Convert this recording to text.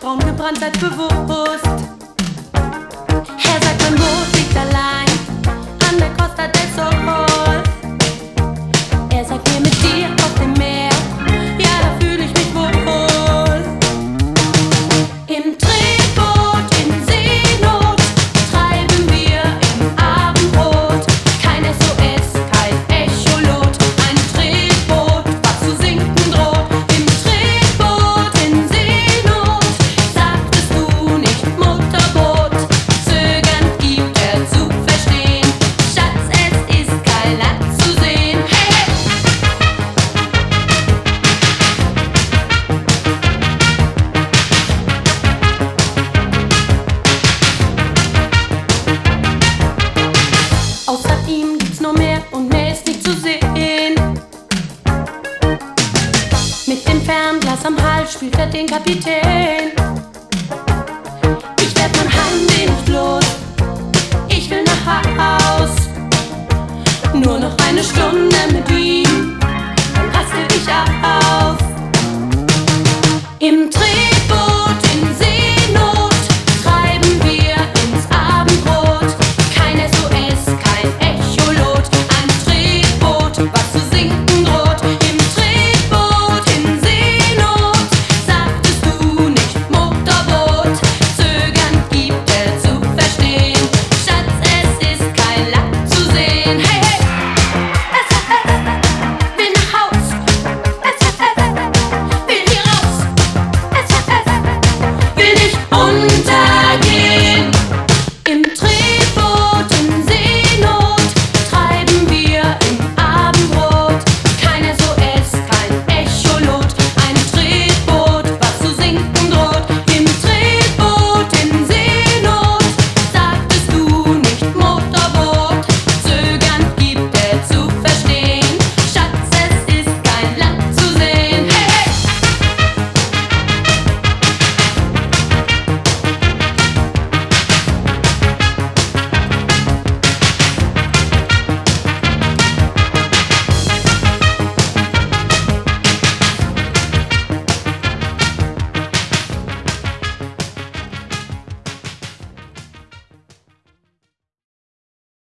braun gebrannt, seid bewusst. Er sagt, mein Boot liegt allein an der Costa del Sol. Er sagt mir, mit dir auf dem Meer, ja, da fühle ich mich wohl. Im Tretboot in Seenot treiben wir im Abendrot. Kein SOS, kein Echolot, ein Tretboot, was zu sinken droht. Im Tretboot in Seenot sagtest du nicht Motorboot. Zögernd gibt er zu verstehen, Schatz, es ist kein Land zu sehen. Hey, hey! Außer ihm gibt's nur mehr und mehr ist nicht zu sehen. Mit dem Fernglas am Hals spielt er den Kapitän. Ich werd mein Heimweh nicht los, ich will nach Haus. Nur noch eine Stunde mit ihm, dann raste ich auf. Im